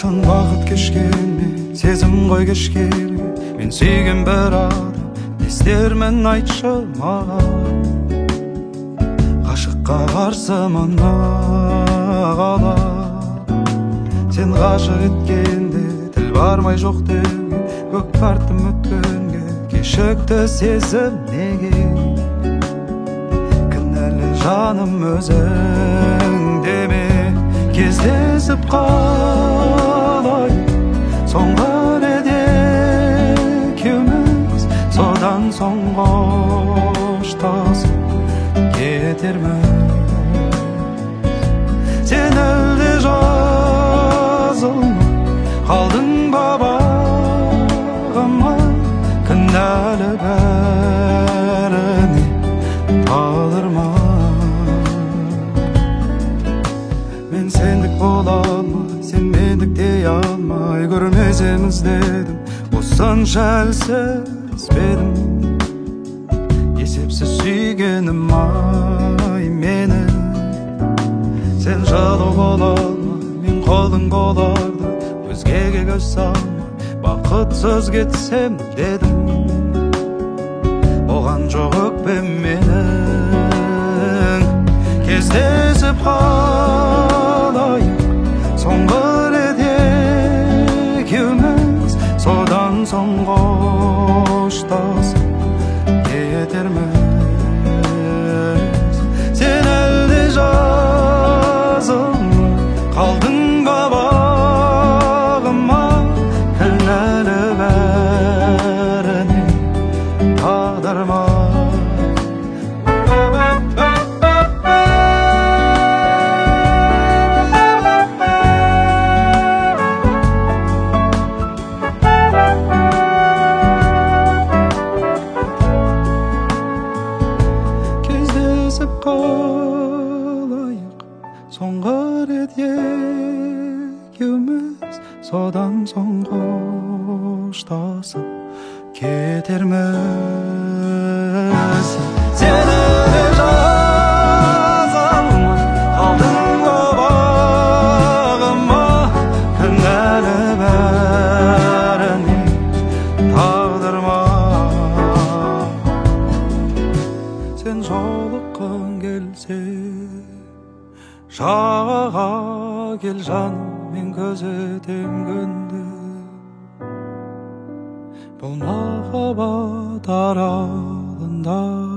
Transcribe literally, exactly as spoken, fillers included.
қашан бақыт кешкенме, сезім ғой кешкенме, мен сүйген бір адам не істермін айтшы маған. Ғашыққа қарсы мына қала, сен ғашық еткенде тіл бармай жоқ деуге, көк тартым өткенге кешікті сезім неге? Кінәлі жаным өзің деме, кездесіп қалай соңғы рет екеуміз, содан соң қоштасып кетерміз. Сен әлде жазылмай қалдың ба бағыма, кінәлі бәріне қалдырма. Мен сендік бола алмай, сен мендік дей алмай көрмесеміз дедім, осынша әлсіз бедім. Есепсіз сүйгенім ай мені, сен жылу бола алмай, мен қолың боларда өзгеге көз салмай бақытсыз кетсем дедім. Оған жоқ өкпем менің, кездесіп қалайық соңғы рет екеуміз, содан соң қоштасып кетерміз. Сен әлде жазылмай қалдың ба бағыма, кінәлі бәріне тағдырма. Кездесіп қалайық соңғы рет екеуміз, содан соң қоштасып кетерміз. Сен әлде жазылмай қалдың ба бағыма, кінәлі бәріне тағдырма. Сен жолыққың келсе жағаға кел жаным, мен көзетем күнде. Бұл махаббат аралында